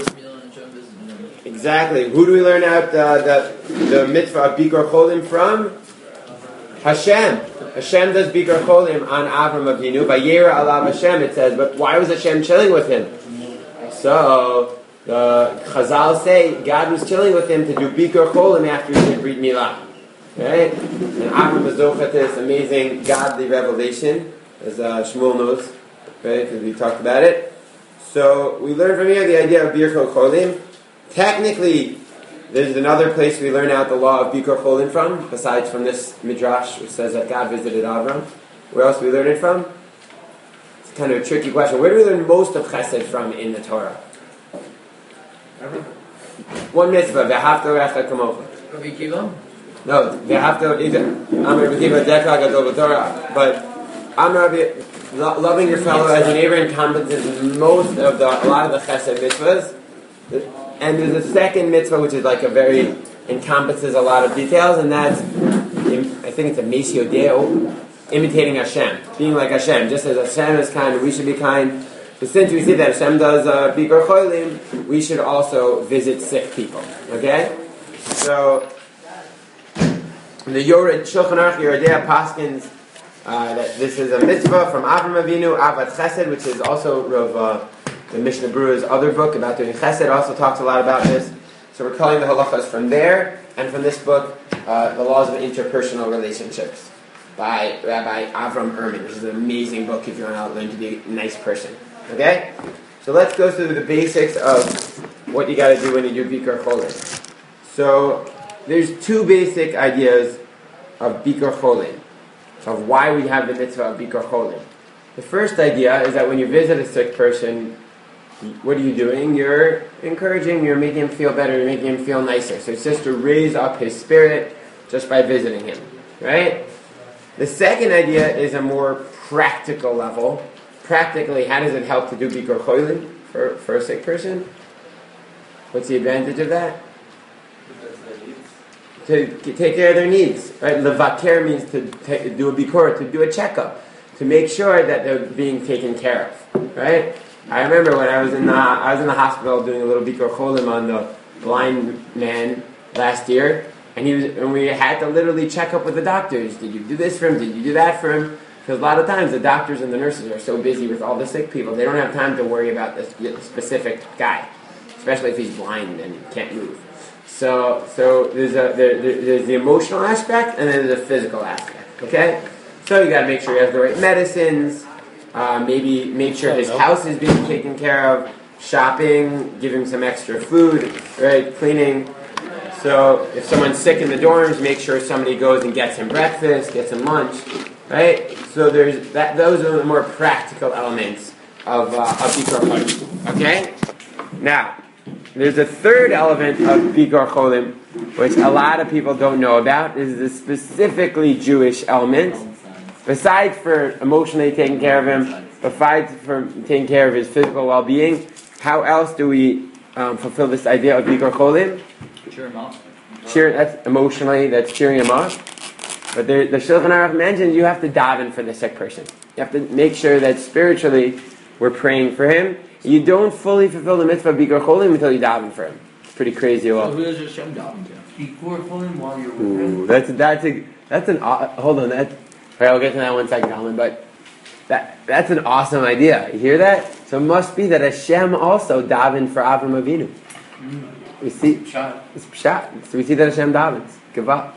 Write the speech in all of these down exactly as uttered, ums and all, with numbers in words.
Exactly. Who do we learn out uh, the the mitzvah of Bikor Cholim from? Hashem. Hashem does Bikor Cholim on Avram Avinu. Vayera alav Hashem, it says. But why was Hashem chilling with him? So the Chazal say God was chilling with him to do Bikor Cholim after he did Brit Milah. Right? And Avram was zocheh to this amazing godly revelation, as uh, Shmuel knows, right? Because we talked about it. So we learn from here the idea of Bikor Cholim. Technically, there's another place we learn out the law of Bikor Cholim from, besides from this midrash, which says that God visited Avram. Where else do we learn it from? It's kind of a tricky question. Where do we learn most of Chesed from in the Torah? One mitzvah, V'ahavta l'recha kamocha. Rabbi Kiva? No, V'ahavta Amar Rabbi Kiva Dekha Gadol B'Torah. But Amar Rabbi, loving your fellow as your neighbor encompasses most of the, a lot of the Chesed mitzvahs. And there's a second mitzvah which is like a very, encompasses a lot of details, and that's, I think it's a Mesio Deo, imitating Hashem, being like Hashem. Just as Hashem is kind, we should be kind. But since we see that Hashem does uh, Bikor Cholim, we should also visit sick people. Okay? So, the Yored Shulchan Aruch Yerodei Paskins, uh, that this is a mitzvah from Avram Avinu, Avat Chesed, which is also Rav, uh, the Mishnah Berurah's other book about doing Chesed, also talks a lot about this. So we're calling the halachas from there, and from this book, uh, The Laws of Interpersonal Relationships, by Rabbi Avram Ehrman, which is an amazing book if you want to learn to be a nice person. Okay? So let's go through the basics of what you got to do when you do Bikor Cholim. So there's two basic ideas of Bikor Cholim, of why we have the mitzvah of Bikor Cholim. The first idea is that when you visit a sick person, what are you doing? You're encouraging, you're making him feel better, you're making him feel nicer. So it's just to raise up his spirit just by visiting him. Right? The second idea is a more practical level. Practically, how does it help to do Bikor Cholim for, for a sick person? What's the advantage of that? To, to take care of their needs. Right? Levaker means to ta- do a Bikor, to do a checkup, to make sure that they're being taken care of. Right? I remember when I was in the I was in the hospital doing a little Bikor Cholim on the blind man last year, and he was and we had to literally check up with the doctors. Did you do this for him? Did you do that for him? Because a lot of times the doctors and the nurses are so busy with all the sick people, they don't have time to worry about this specific guy, especially if he's blind and can't move. So so there's a there, there's the emotional aspect and then there's a physical aspect. Okay, so you got to make sure he has the right medicines. Uh, maybe make sure his house is being taken care of, shopping, give him some extra food, right, cleaning. So if someone's sick in the dorms, make sure somebody goes and gets him breakfast, gets him lunch, right? So there's that. Those are the more practical elements of uh, of Bikor Cholim. Okay. Now, there's a third element of Bikor Cholim, which a lot of people don't know about. This is a specifically Jewish element. Besides for emotionally taking care of him, besides for taking care of his physical well-being, how else do we um, fulfill this idea of Bikor Cholim? Cheer him up. Cheer, that's emotionally, that's cheering him up. But there, the Shulchan Aruch mentions you have to daven for the sick person. You have to make sure that spiritually we're praying for him. You don't fully fulfill the mitzvah of Bikor Cholim until you daven for him. It's pretty crazy. So who does Hashem daven to? Bikor Cholim while you're with Ooh, that's that's a that's an uh, hold on that. All right, I'll get to that in one second, Colin. But that that's an awesome idea. You hear that? So it must be that Hashem also davened for Avram Avinu. Mm. We see Pshat. it's pshat. So we see that Hashem davens. Give up.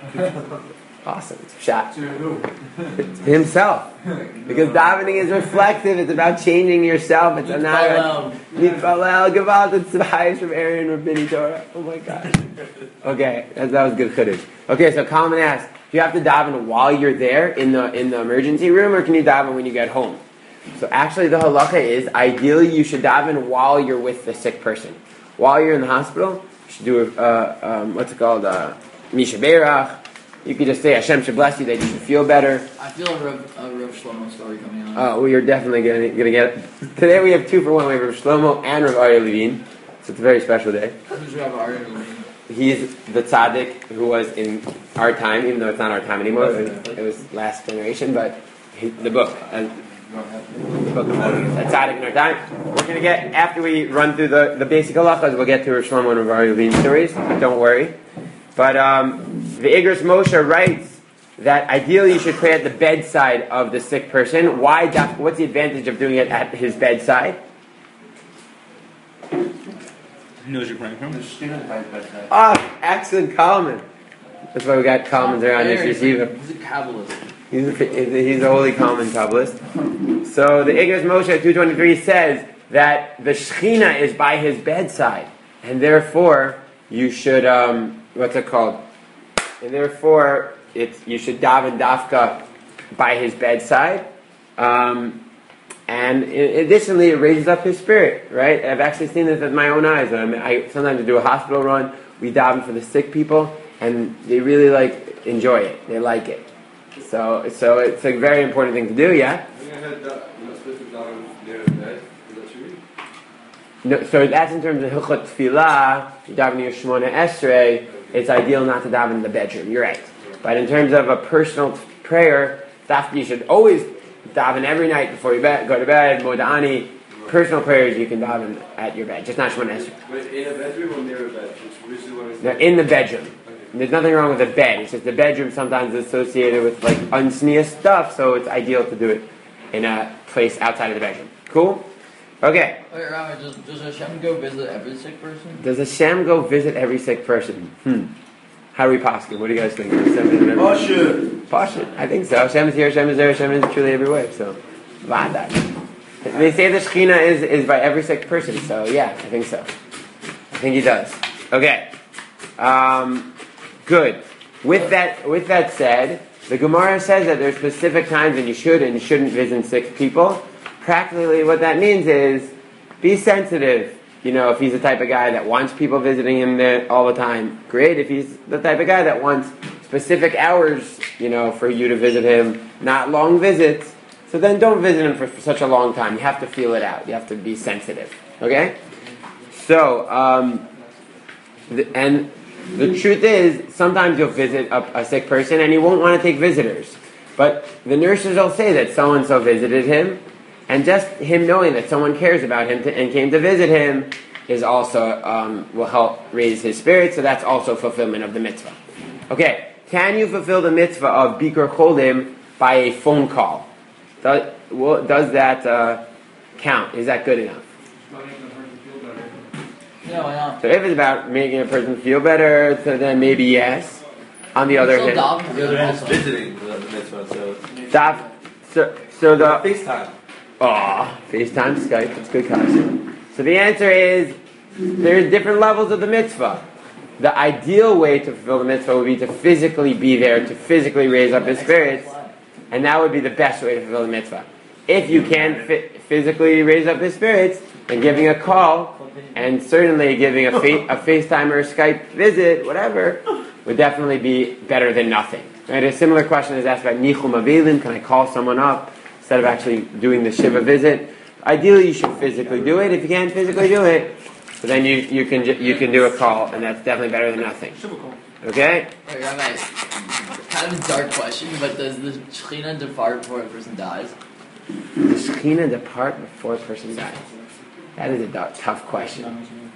Awesome. It's pshat. To who? It's himself. Because davening is reflective. It's about changing yourself. It's another. Yitpalel. Gevalt. It's the highest from Aaron Rabbini Torah. Oh my God. Okay, that, that was good chiddush. Okay, so Kalman asks, do you have to daven while you're there in the in the emergency room, or can you daven when you get home? So actually, the halacha is ideally you should daven while you're with the sick person. While you're in the hospital, you should do a uh, um, what's it called? Uh, Misha Beirach. You could just say Hashem should bless you, that you should feel better. I feel a Rav, a Rav Shlomo story coming on. Oh, well, you're definitely gonna gonna get it. Today we have two for one. We have Rav Shlomo and Rav Aryeh Levine, so it's a very special day. Who's Rav Aryeh Levine? He's the tzaddik who was in our time, even though it's not our time anymore. It was, it was last generation, but he, the book. And That's tzaddik in our time. We're going to get, after we run through the, the basic halachas, we'll get to Rosh Shlomo and Rav Aryeh Levine stories. Don't worry. But um, the Igros Moshe writes that ideally you should pray at the bedside of the sick person. Why? What's the advantage of doing it at his bedside? He knows you're praying for him. Ah, excellent Kalman. That's why we got Kalmans around this yeshiva. He's a Kabbalist. He's a, he's a holy Kalman Kabbalist. So the Igros Moshe at two twenty-three says that the Shechina is by his bedside, and therefore you should, um, what's it called? And therefore it's you should daven dafka by his bedside. Um, And additionally, it raises up his spirit, right? I've actually seen this with my own eyes. I, mean, I sometimes I do a hospital run. We daven for the sick people, and they really like enjoy it. They like it. So, so it's a very important thing to do. Yeah. No, so that's in terms of hilchot tefillah. You daven your shmona esrei. It's ideal not to daven in the bedroom. You're right. But in terms of a personal prayer, you should always daven every night before you bed, go to bed. Moda'ani, personal prayers you can daven at your bed, just not shmona esrei. But in a bedroom or near a bed? Which is what we No, in the bedroom. There's nothing wrong with the bed. It's just the bedroom sometimes is associated with like unsneah stuff, so it's ideal to do it in a place outside of the bedroom. Cool? Okay. Wait, Rabbi, does, does Hashem go visit every sick person? Does Hashem go visit every sick person? Hmm. How do we posture? What do you guys think? Hashem is in every- Pasha. Pasha. I think so. Hashem is here, Hashem is there, Hashem is truly everywhere. So, Vadak. They say the Shekhinah is, is by every sick person, so yeah, I think so. I think he does. Okay. Um, good. With that, with that said, the Gemara says that there's specific times when you should and shouldn't visit sick people. Practically, what that means is be sensitive. You know, if he's the type of guy that wants people visiting him there all the time, great. If he's the type of guy that wants specific hours, you know, for you to visit him, not long visits, so then don't visit him for, for such a long time. You have to feel it out. You have to be sensitive. Okay? So, um, the, and the truth is, sometimes you'll visit a, a sick person and he won't want to take visitors. But the nurses will say that so-and-so visited him, and just him knowing that someone cares about him to, and came to visit him is also, um, will help raise his spirit, so that's also fulfillment of the mitzvah. Okay, can you fulfill the mitzvah of Bikur Cholim by a phone call? Does, well, does that uh, count? Is that good enough? Yeah, why not? So if it's about making a person feel better, so then maybe yes. On the other Still hand, daven The other hand is also. visiting the mitzvah, so. daf, so, so the FaceTime. Aw, FaceTime, Skype, that's good concept. So the answer is, there's different levels of the mitzvah. The ideal way to fulfill the mitzvah would be to physically be there, to physically raise up his spirits, and that would be the best way to fulfill the mitzvah. If you can fi- physically raise up his spirits, then giving a call, and certainly giving a, fa- a FaceTime or a Skype visit, whatever, would definitely be better than nothing. Right? A similar question is asked about Nichum Avilim, can I call someone up instead of actually doing the Shiva visit? Ideally, you should physically do it. If you can't physically do it, so then you, you can ju- you can do a call, and that's definitely better than nothing. Okay? Wait, Rabbi, kind of a dark question, but does the Shekhinah depart before a person dies? The Shekhinah depart before a person dies? That is a d- tough question.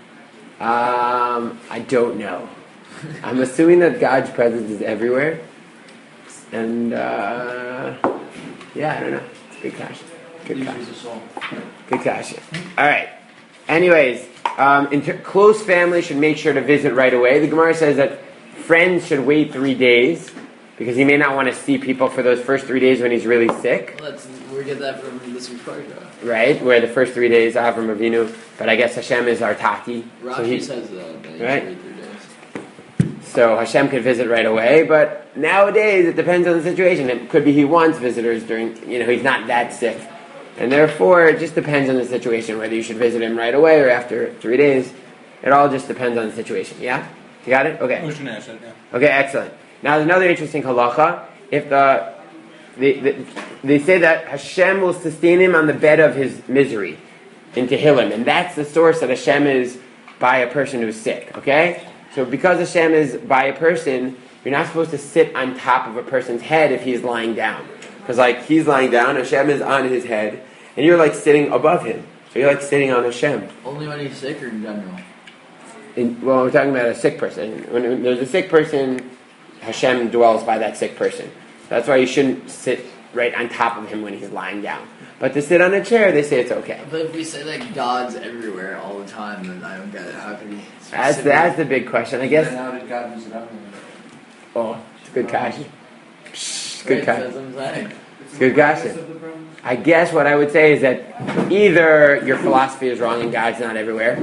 Um, I don't know. I'm assuming that God's presence is everywhere, and uh, yeah, I don't know. It's a good question. Good question. Good question. All right. Anyways, um, inter- close family should make sure to visit right away. The Gemara says that friends should wait three days because he may not want to see people for those first three days when he's really sick. Well, that's, we get that from this week's parsha. Right, where the first three days Avram Avinu, but I guess Hashem is our Tati. Rashi So, he, says that, that you Right. should wait three days. so Hashem could visit right away, but nowadays it depends on the situation. It could be he wants visitors during, you know, he's not that sick. And therefore, it just depends on the situation, whether you should visit him right away or after three days. It all just depends on the situation, yeah? You got it? Okay. I was going to ask that, yeah. Okay, excellent. Now, there's another interesting halacha. If the, the, the they say that Hashem will sustain him on the bed of his misery in Tehillim, and that's the source that Hashem is by a person who's sick. Okay, so because Hashem is by a person, you're not supposed to sit on top of a person's head if he's lying down. Because like he's lying down, Hashem is on his head, and you're like sitting above him. So you're like sitting on Hashem. Only when he's sick or in general? In, well, we're talking about a sick person. When, when there's a sick person, Hashem dwells by that sick person. That's why you shouldn't sit right on top of him when he's lying down. But to sit on a chair, they say it's okay. But if we say that God's everywhere all the time, then I don't get it. How could he? That's the, that's the big question, I guess. Then how did God visit Adam? Oh, it's a good question. Psh, Good Right, question. that's what I'm saying. It's good question. I guess what I would say is that either your philosophy is wrong and God's not everywhere,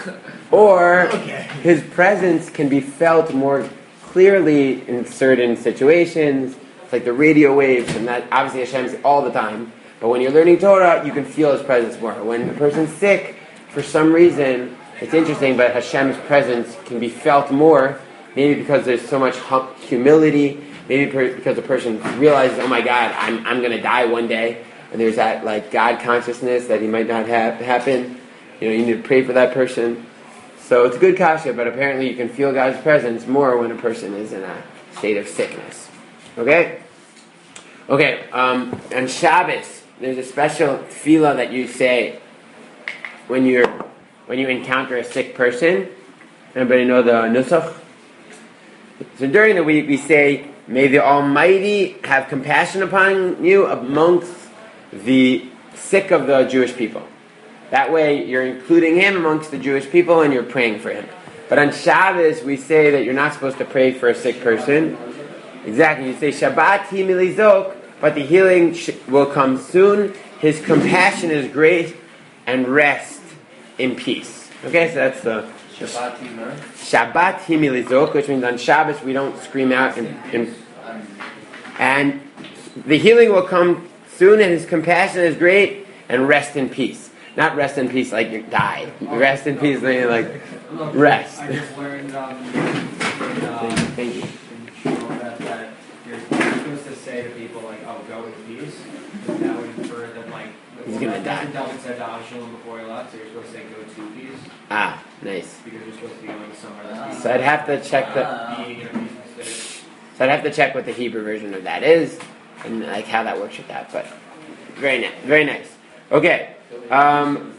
or Okay. his presence can be felt more clearly in certain situations. It's like the radio waves, and that obviously Hashem's all the time. But when you're learning Torah, you can feel his presence more. When the person's sick, for some reason, it's interesting, but Hashem's presence can be felt more, maybe because there's so much hum- humility, maybe per- because the person realizes, oh my God, I'm I'm going to die one day, and there's that like God consciousness that he might not have happen. You know, you need to pray for that person. So it's a good kasha, but apparently you can feel God's presence more when a person is in a state of sickness. Okay? Okay, um, on Shabbos, there's a special tefillah that you say when you're when you encounter a sick person. Anybody know the nusach? So during the week we say, "May the Almighty have compassion upon you amongst the sick of the Jewish people." That way you're including him amongst the Jewish people and you're praying for him. But on Shabbos we say that you're not supposed to pray for a sick person. Exactly, you say Shabbat hi milizok, but the healing sh- will come soon. His compassion is great, and rest in peace. Okay, so that's the Shabbat Timur. Shabbat hi milizok, which means on Shabbos we don't scream out, and, and, and the healing will come soon, and his compassion is great, and rest in peace. Not rest in peace like you die. Rest in peace, meaning like rest. I just learned um, in, um, Thank you. in that, that you're supposed to say to people like, "Oh, go in peace." That would infer that like He's gonna that, die. That's what David said to Avshalom before he left. So you're supposed to say, "Go to peace," Ah, nice. because you're supposed to be going somewhere that's So I'd have to check the. Ah. being in a peaceful state. So I'd have to check what the Hebrew version of that is, and like how that works with that. But very nice, very nice. Okay, um,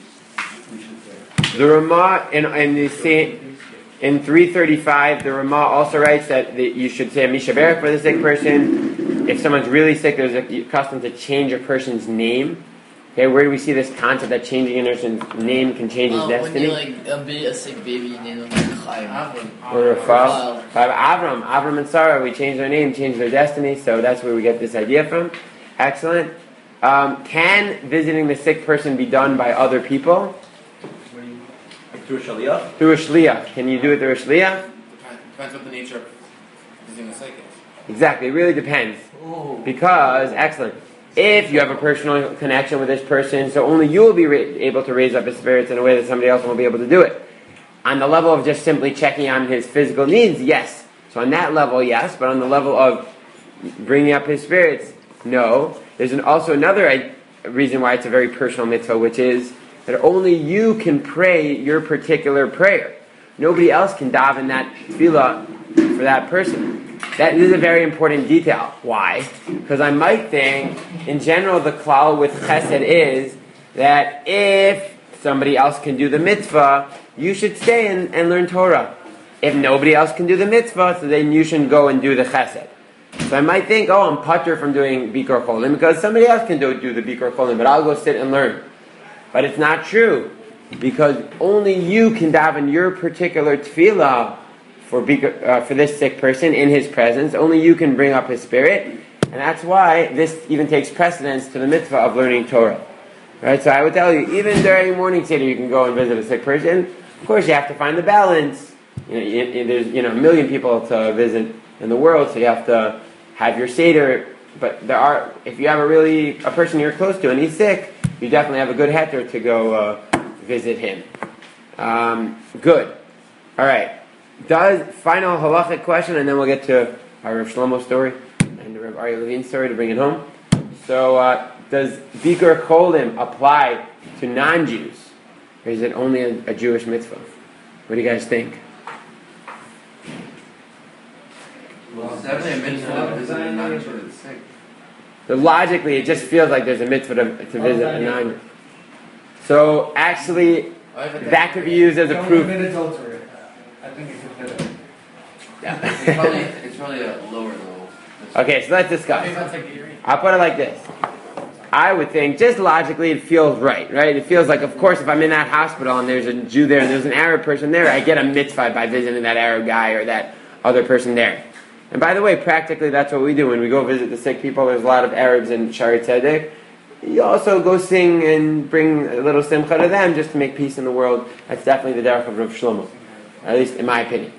the Ramah in in the same in three thirty-five, the Ramah also writes that the, you should say a Mishaberach for the sick person. If someone's really sick, there's a custom to change a person's name. Okay, where do we see this concept that changing a person's name can change his Well, destiny? when you like a, ba- a sick baby, you name him like Chaim. Or Rafal. Rafal. By Avram, Avram and Sarah, we changed their name, changed their destiny, so that's where we get this idea from. Excellent. Um, can visiting the sick person be done by other people? Through a Shaliach? Through a shliach. Can you do it through a shliach? Depends what the nature of visiting the sick is. Exactly, it really depends. Oh. Because, excellent, if you have a personal connection with this person, so only you will be ra- able to raise up his spirits in a way that somebody else won't be able to do it. On the level of just simply checking on his physical needs, yes. So on that level, yes, but on the level of bringing up his spirits, no. There's an, also another I, reason why it's a very personal mitzvah, which is that only you can pray your particular prayer. Nobody else can daven that tefillah for that person. That is a very important detail. Why? Because I might think, in general, the klal with chesed is that if somebody else can do the mitzvah, you should stay and, and learn Torah. If nobody else can do the mitzvah, so then you shouldn't go and do the chesed. So I might think, oh, I'm putter from doing Bikor Cholim because somebody else can do, do the Bikor Cholim, but I'll go sit and learn. But it's not true, because only you can daven your particular tefillah for bikor, uh, for this sick person in his presence. Only you can bring up his spirit, and that's why this even takes precedence to the mitzvah of learning Torah. Right? So I would tell you, even during morning seder, you can go and visit a sick person. Of course, you have to find the balance. You know, you, you, there's you know a million people to visit in the world, so you have to have your seder. But there are, if you have a really a person you're close to and he's sick, you definitely have a good heter to go uh, visit him. Um, good. All right. Does final halachic question, and then we'll get to our Rav Shlomo story and the Rav Aryeh Levine story to bring it home. So, uh, does Bikor Cholim apply to non-Jews, or is it only a, a Jewish mitzvah? What do you guys think? Well, it's definitely a mitzvah to visit a non-Jew that's sick. So logically, it just feels like there's a mitzvah to, to visit a non. So actually, that could be used as a Don't proof. commit adultery. I think it's a bit. It's probably, it's probably a lower level. Okay, so let's discuss. Maybe that's like Gatorade. I'll put it like this. I would think, just logically, it feels right, right? It feels like, of course, if I'm in that hospital and there's a Jew there and there's an Arab person there, I get a mitzvah by visiting that Arab guy or that other person there. And by the way, practically, that's what we do when we go visit the sick people. There's a lot of Arabs in Shari Tzedek. You also go sing and bring a little simcha to them just to make peace in the world. That's definitely the derech of Rav Shlomo, at least in my opinion.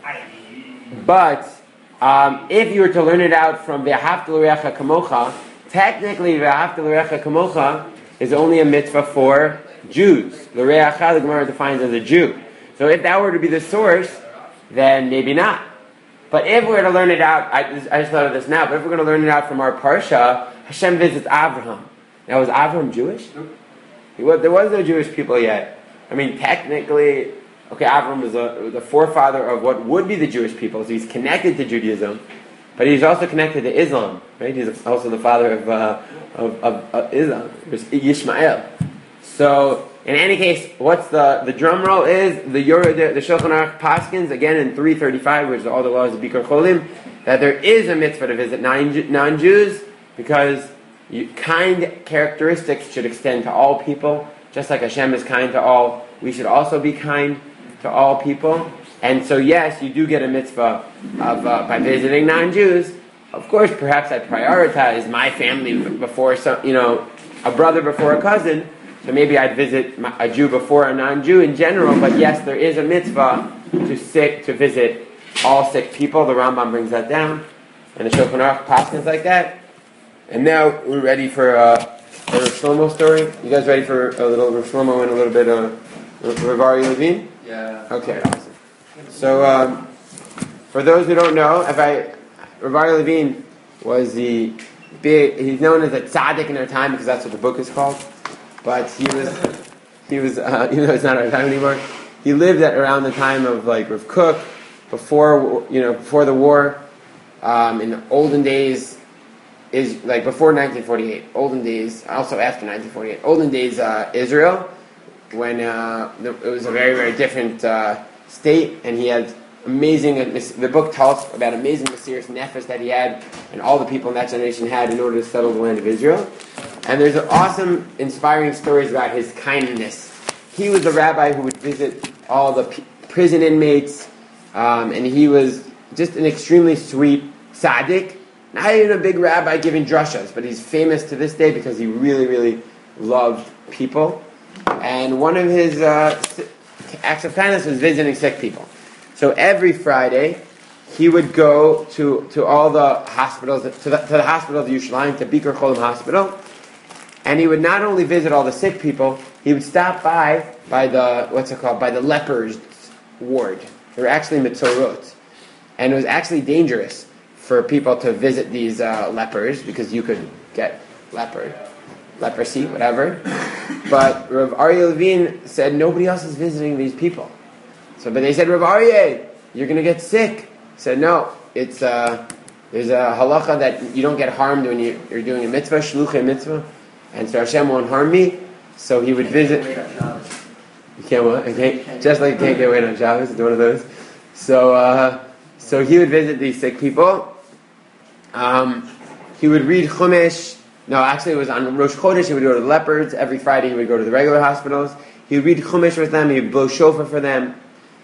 But um, if you were to learn it out from V'ahavta l'reacha kamocha, technically V'ahavta l'reacha kamocha is only a mitzvah for Jews. L'reacha, the Gemara defines as a Jew. So if that were to be the source, then maybe not. But if we're to learn it out, I, I just thought of this now, but if we're going to learn it out from our Parsha, Hashem visits Abraham. Now, was Abraham Jewish? Nope. He was, there was no Jewish people yet. I mean, technically, okay, Abraham was a, the forefather of what would be the Jewish people, so he's connected to Judaism, but he's also connected to Islam, right? He's also the father of, uh, of, of, of Islam, Yishmael. So, in any case, what's the, the drum roll is, the Yoreh, the, the Shulchan Aruch Paskins, again in three thirty-five, which is all the laws of Bikkur Cholim, that there is a mitzvah to visit non-Jews, because you, kind characteristics should extend to all people. Just like Hashem is kind to all, we should also be kind to all people. And so yes, you do get a mitzvah of, uh, by visiting non-Jews. Of course, perhaps I prioritize my family before some, you know, a brother before a cousin. So maybe I'd visit a Jew before a non-Jew in general, but yes, there is a mitzvah to sick to visit all sick people. The Rambam brings that down, and the Shulchan Aruch Paskins like that. And now we're ready for uh, a Rav Shlomo story. You guys ready for a little Rav Shlomo and a little bit of Rav Aryeh Levine? Yeah. Okay, awesome. So um, for those who don't know, if I Rav Aryeh Levine was the big. He's known as a tzaddik in our time because that's what the book is called. But he was, he was, uh, even though it's not our time anymore, he lived at around the time of like Rav Kook, before you know, before the war, um, in the olden days, is like before nineteen forty-eight, olden days, also after nineteen forty-eight, olden days uh, Israel, when uh, it was a very very different uh, state, and he had amazing. The book tells about amazing mysterious nefesh that he had, and all the people in that generation had in order to settle the land of Israel. And there's awesome, inspiring stories about his kindness. He was a rabbi who would visit all the p- prison inmates, um, and he was just an extremely sweet tzaddik. Not even a big rabbi giving drushas, but he's famous to this day because he really, really loved people. And one of his uh, acts of kindness was visiting sick people. So every Friday, he would go to, to all the hospitals, to the, to the hospital of Yerushalayim, to Bikkur Cholim Hospital. And he would not only visit all the sick people, he would stop by, by the, what's it called, by the lepers ward. They were actually mitzorot. And it was actually dangerous for people to visit these uh, lepers, because you could get leper, leprosy, whatever. But Rav Aryeh Levine said, nobody else is visiting these people. So, but they said, Rav Aryeh, you're going to get sick. He said, no, it's, uh, there's a halacha that you don't get harmed when you, you're doing a mitzvah, shluchei mitzvah. And so Hashem won't harm me. So he would visit. You can't what? You can't, just like you can't get away on Shabbos. It's one of those. So, uh, so he would visit these sick people. Um, he would read Chumash. No, actually, it was on Rosh Chodesh. He would go to the lepers every Friday. He would go to the regular hospitals. He would read Chumash with them. He would blow shofar for them.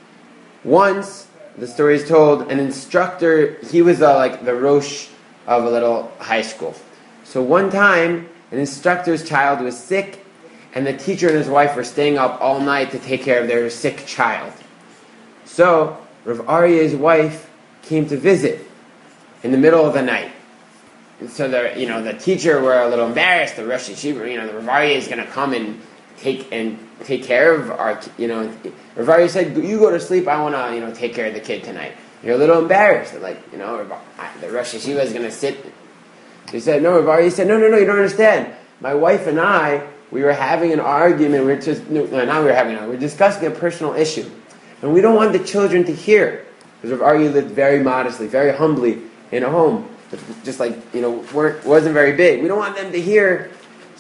Once, the story is told, an instructor. He was uh, like the Rosh of a little high school. So one time, an instructor's child was sick, and the teacher and his wife were staying up all night to take care of their sick child. So, Rav Aryeh's wife came to visit in the middle of the night. And so the you know the teacher were a little embarrassed. The Rosh Yeshiva, you know, the Rav Aryeh is going to come and take and take care of our, you know. Rav Aryeh said, "You go to sleep. I want to, you know, take care of the kid tonight." You're a little embarrassed, like you know, the Rosh Yeshiva is going to sit. He said, no, Rav Aryeh said, no, no, no, you don't understand. My wife and I, we were having an argument. We were just, no, now we were having, we were discussing a personal issue. And we don't want the children to hear. Because Rav Aryeh lived very modestly, very humbly in a home. just like, you know, weren't, wasn't very big. We don't want them to hear,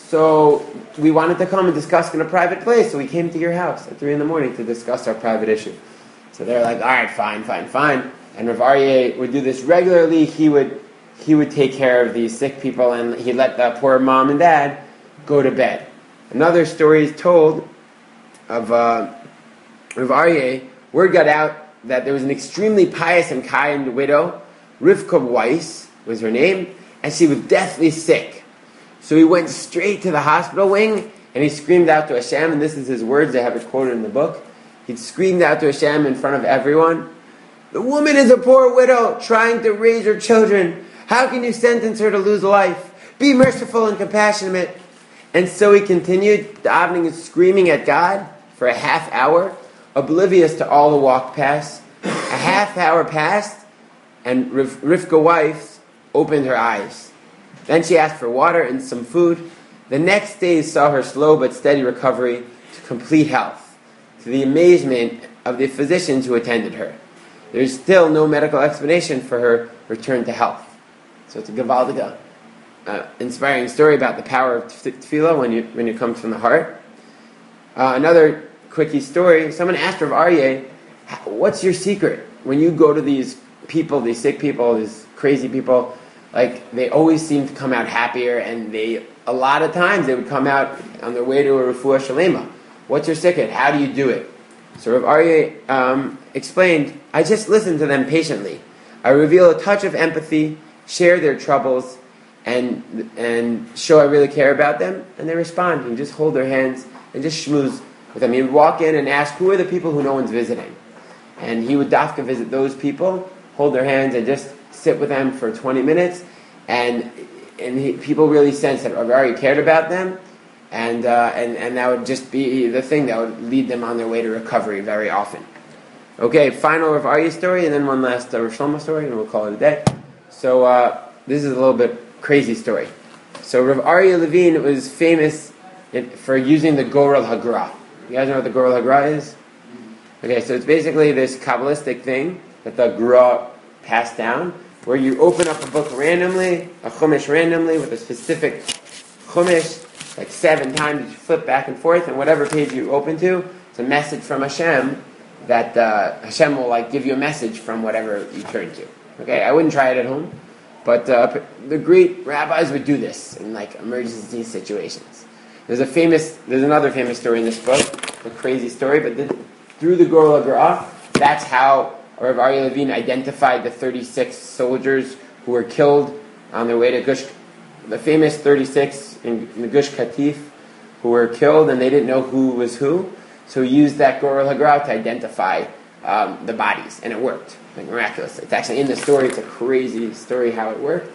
so we wanted to come and discuss in a private place, so we came to your house at three in the morning to discuss our private issue. So they're like, all right, fine, fine, fine. And Rav Aryeh would do this regularly. He would he would take care of these sick people, and he'd let the poor mom and dad go to bed. Another story is told of uh, Rav Aryeh. Word got out that there was an extremely pious and kind widow, Rivka Weiss was her name, and she was deathly sick. So he went straight to the hospital wing, and he screamed out to Hashem, and this is his words, I have it quoted in the book. He screamed out to Hashem in front of everyone, "The woman is a poor widow trying to raise her children. How can you sentence her to lose life? Be merciful and compassionate." And so he continued davening and screaming at God for a half hour, oblivious to all the walk past. A half hour passed, and Riv- Rivka wife opened her eyes. Then she asked for water and some food. The next day saw her slow but steady recovery to complete health, to the amazement of the physicians who attended her. There is still no medical explanation for her return to health. So it's a gewaldige, uh, inspiring story about the power of tefillah when you when it comes from the heart. Uh, another quickie story. Someone asked Rav Aryeh, "What's your secret when you go to these people, these sick people, these crazy people? Like they always seem to come out happier, and they a lot of times they would come out on their way to a refuah shalema. What's your secret? How do you do it?" So Rav Aryeh um, explained, "I just listen to them patiently. I reveal a touch of empathy, share their troubles, and and show I really care about them, and they respond. And just hold their hands and just schmooze with them." He would walk in and ask, "Who are the people who no one's visiting?" And he would dafka visit those people, hold their hands, and just sit with them for twenty minutes. And and he, people really sensed that Rav Aryeh cared about them, and uh, and and that would just be the thing that would lead them on their way to recovery very often. Okay, final Rav Aryeh story, and then one last uh, Rav Shlomo story, and we'll call it a day. So uh, this is a little bit crazy story. So Rav Aryeh Levine was famous in, for using the Gorel Hagra. You guys know what the Gorel Hagra is? Okay, so it's basically this Kabbalistic thing that the Gra passed down, where you open up a book randomly, a Chumash randomly, with a specific Chumash, like seven times you flip back and forth, and whatever page you open to, it's a message from Hashem that uh, Hashem will like give you a message from whatever you turn to. Okay, I wouldn't try it at home, but uh, the great rabbis would do this in like emergency situations. There's a famous, there's another famous story in this book, a crazy story, but the, through the Gorel Hagra, that's how Rav Aryeh Levine identified the thirty-six soldiers who were killed on their way to Gush, the famous thirty-six in, in the Gush Katif, who were killed, and they didn't know who was who. So he used that Gorel Hagra to identify um, the bodies, and it worked. Like miraculous. It's actually in the story. It's a crazy story how it worked.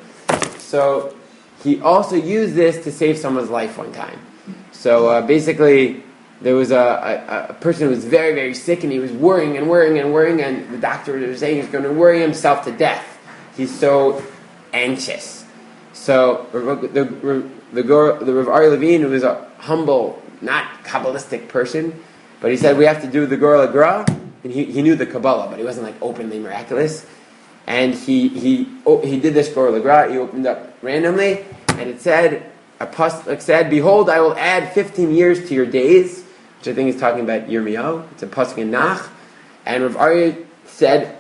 So he also used this to save someone's life one time. So uh, basically, there was a, a, a person who was very, very sick, and he was worrying and worrying and worrying, and the doctor was saying he's going to worry himself to death. He's so anxious. So the the, the, the Rav Aryeh Levine, who was a humble, not Kabbalistic person, but he said we have to do the Gorel Hagra, and he, he knew the Kabbalah, but he wasn't like openly miraculous. And he he oh, he did this Gorel Hagra. He opened up randomly, and it said, a pasuk said, "Behold, I will add fifteen years to your days," which I think is talking about Yirmiyahu. It's a pasuk in Nach. And Rav Aryeh said,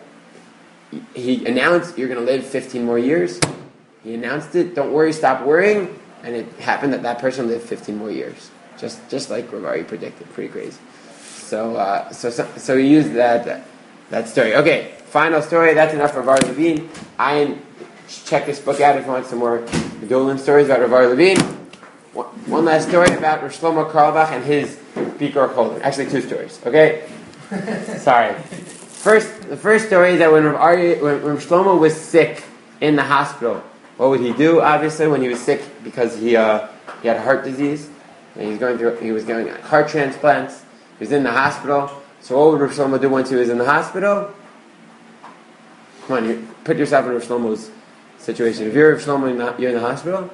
he announced, "You're going to live fifteen more years." He announced it. Don't worry, stop worrying. And it happened that that person lived fifteen more years, just just like Rav Aryeh predicted. Pretty crazy. So, uh, so, so, so he used that that story. Okay, final story. That's enough for Rav Aryeh Levine. I check this book out if you want some more Gedolim stories about Rav Aryeh Levine. One, one last story about Rav Shlomo Carlebach and his Bikor Cholim. Actually, two stories. Okay, sorry. First, the first story is that when Rav Aryeh, when Rav Shlomo was sick in the hospital, what would he do? Obviously, when he was sick because he uh, he had heart disease, and he was going through he was going heart transplants. He was in the hospital. So what would Rav Shlomo do once he was in the hospital? Come on, you put yourself in Rav Shlomo's situation. If you're Rav Shlomo and you're in the hospital,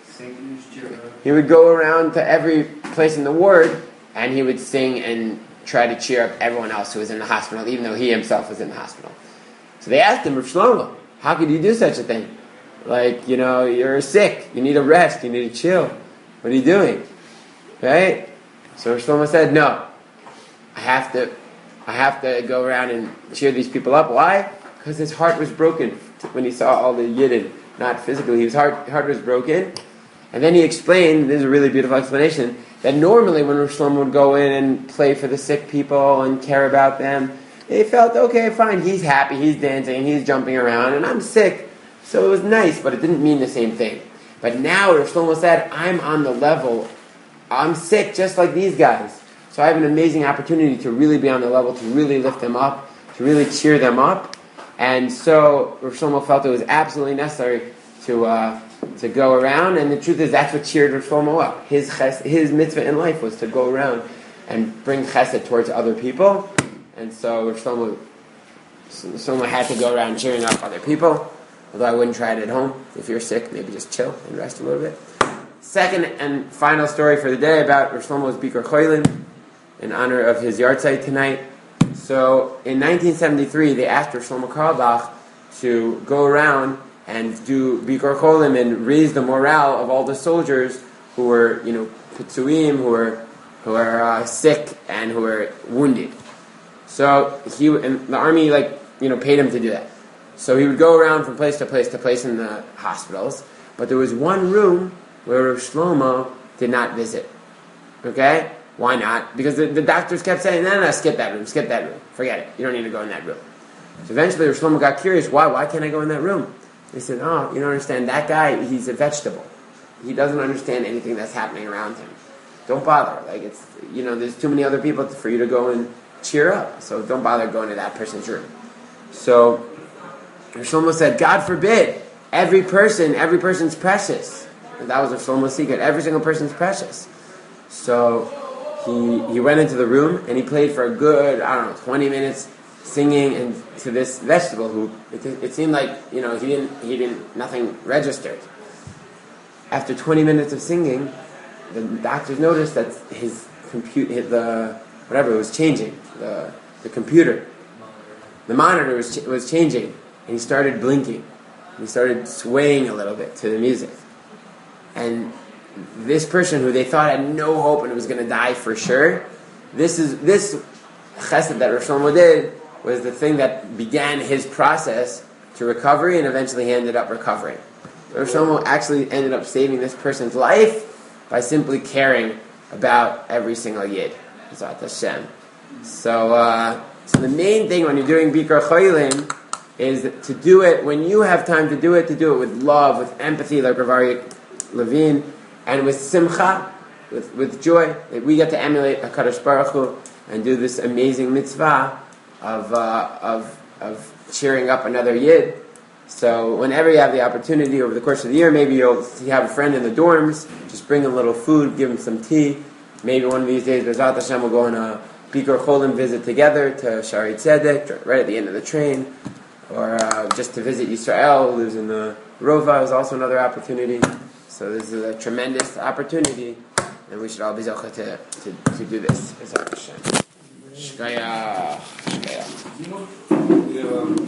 he would go around to every place in the ward, and he would sing and try to cheer up everyone else who was in the hospital, even though he himself was in the hospital. So they asked him, "Rav Shlomo, how could you do such a thing?" Like, you know, you're sick. You need a rest. You need to chill. What are you doing? Right? So Shlomo said, no. I have to I have to go around and cheer these people up. Why? Because his heart was broken when he saw all the Yidden. Not physically. His heart, heart was broken. And then he explained, this is a really beautiful explanation, that normally when Rosh Shlomo would go in and play for the sick people and care about them, they felt, okay, fine, he's happy, he's dancing, he's jumping around, and I'm sick. So it was nice, but it didn't mean the same thing. But now Rosh Shlomo said, I'm on the level, I'm sick just like these guys. So I have an amazing opportunity to really be on the level, to really lift them up, to really cheer them up. And so Rosh Shlomo felt it was absolutely necessary to uh, to go around. And the truth is, that's what cheered Rosh Shlomo up. His ches, his mitzvah in life was to go around and bring chesed towards other people. And so Rosh Shlomo, Shlomo had to go around cheering up other people. Although I wouldn't try it at home. If you're sick, maybe just chill and rest a little bit. Second and final story for the day about Rosh Shlomo's Bikur Cholim, in honor of his yahrzeit tonight. So in nineteen seventy-three, they asked Rosh Shlomo Carlebach to go around and do Bikur Cholim and raise the morale of all the soldiers who were, you know, pitzuim, who were who were uh, sick and who were wounded. So he and the army, like, you know, paid him to do that. So he would go around from place to place to place in the hospitals. But there was one room where Rosh Shlomo did not visit. Okay? Why not? Because the, the doctors kept saying, no, no, no, skip that room, skip that room. Forget it. You don't need to go in that room. So eventually Rosh Shlomo got curious. Why? Why can't I go in that room? They said, oh, you don't understand. That guy, he's a vegetable. He doesn't understand anything that's happening around him. Don't bother. Like, it's, you know, there's too many other people for you to go and cheer up. So don't bother going to that person's room. So Rosh Shlomo said, God forbid, every person, every person's precious. And that was Rosh Shlomo's secret. Every single person's precious. So he he went into the room and he played for a good, I don't know, twenty minutes singing and to this vegetable who, it, it seemed like, you know, he didn't, he didn't, nothing registered. After twenty minutes of singing, the doctors noticed that his computer, the, whatever, it was changing. The, the computer, the monitor was ch- was changing. And he started blinking. He started swaying a little bit to the music. And this person who they thought had no hope and was going to die for sure, this is this chesed that Rosh Shlomo did was the thing that began his process to recovery, and eventually he ended up recovering. Rosh Shlomo actually ended up saving this person's life by simply caring about every single yid. Zat Hashem. So, uh, so the main thing when you're doing Bikur Cholim is to do it when you have time to do it, to do it with love, with empathy, like Rav Aryeh Levine, and with simcha, with, with joy. That we get to emulate HaKadosh Baruch Hu and do this amazing mitzvah of uh, of of cheering up another yid. So whenever you have the opportunity over the course of the year, maybe you'll you have a friend in the dorms, just bring a little food, give him some tea. Maybe one of these days, B'ezrat Hashem, we'll go on a Bikur Cholim visit together to Shaarei Tzedek, right at the end of the train. Or uh, just to visit Yisrael, who lives in the Rova, is also another opportunity. So this is a tremendous opportunity, and we should all be zocheh to, to, to do this. Shkaya. Shkaya.